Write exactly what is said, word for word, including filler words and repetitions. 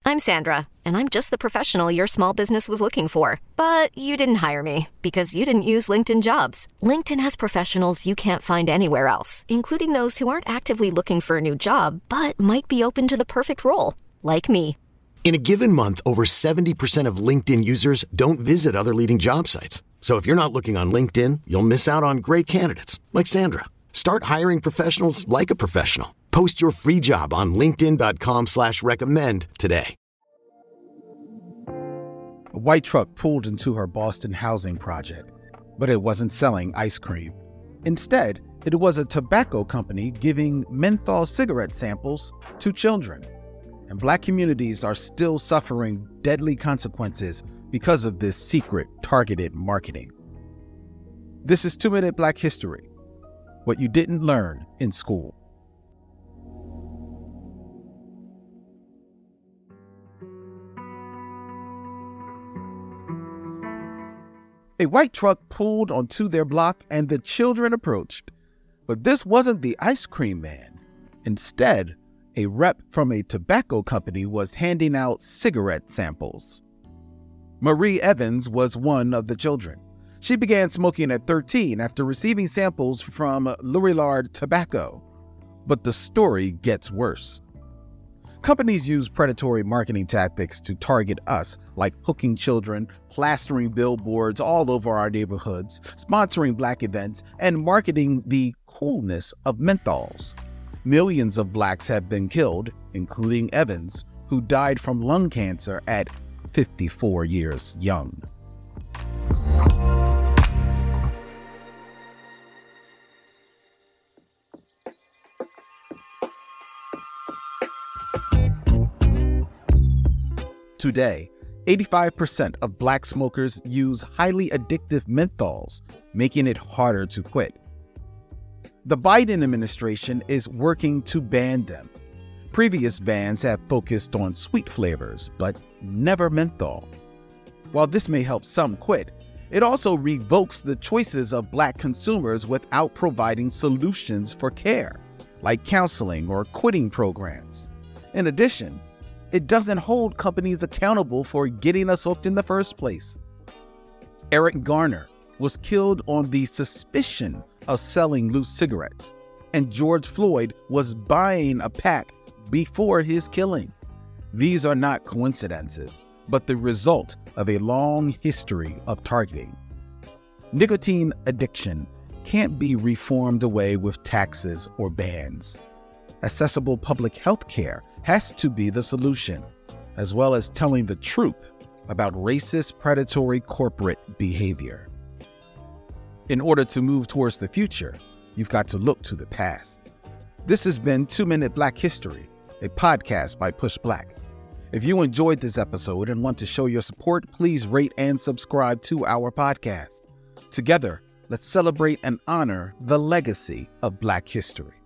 I'm Sandra, and I'm just the professional your small business was looking for. But you didn't hire me because you didn't use LinkedIn Jobs. LinkedIn has professionals you can't find anywhere else, including those who aren't actively looking for a new job, but might be open to the perfect role, like me. In a given month, over seventy percent of LinkedIn users don't visit other leading job sites. So if you're not looking on LinkedIn, you'll miss out on great candidates like Sandra. Start hiring professionals like a professional. Post your free job on linkedin.com slash recommend today. A white truck pulled into her Boston housing project, but it wasn't selling ice cream. Instead, it was a tobacco company giving menthol cigarette samples to children. And Black communities are still suffering deadly consequences because of this secret, targeted marketing. This is Two Minute Black History, what you didn't learn in school. A white truck pulled onto their block and the children approached. But this wasn't the ice cream man. Instead, a rep from a tobacco company was handing out cigarette samples. Marie Evans was one of the children. She began smoking at thirteen after receiving samples from Lorillard Tobacco. But the story gets worse. Companies use predatory marketing tactics to target us, like hooking children, plastering billboards all over our neighborhoods, sponsoring Black events, and marketing the coolness of menthols. Millions of Blacks have been killed, including Evans, who died from lung cancer at fifty-four years young. Today, eighty-five percent of Black smokers use highly addictive menthols, making it harder to quit. The Biden administration is working to ban them. Previous bans have focused on sweet flavors, but never menthol. While this may help some quit, it also revokes the choices of Black consumers without providing solutions for care, like counseling or quitting programs. In addition, it doesn't hold companies accountable for getting us hooked in the first place. Eric Garner was killed on the suspicion of selling loose cigarettes, and George Floyd was buying a pack before his killing. These are not coincidences, but the result of a long history of targeting. Nicotine addiction can't be reformed away with taxes or bans. Accessible public health care has to be the solution, as well as telling the truth about racist, predatory corporate behavior. In order to move towards the future, you've got to look to the past. This has been Two Minute Black History, a podcast by Push Black. If you enjoyed this episode and want to show your support, please rate and subscribe to our podcast. Together, let's celebrate and honor the legacy of Black history.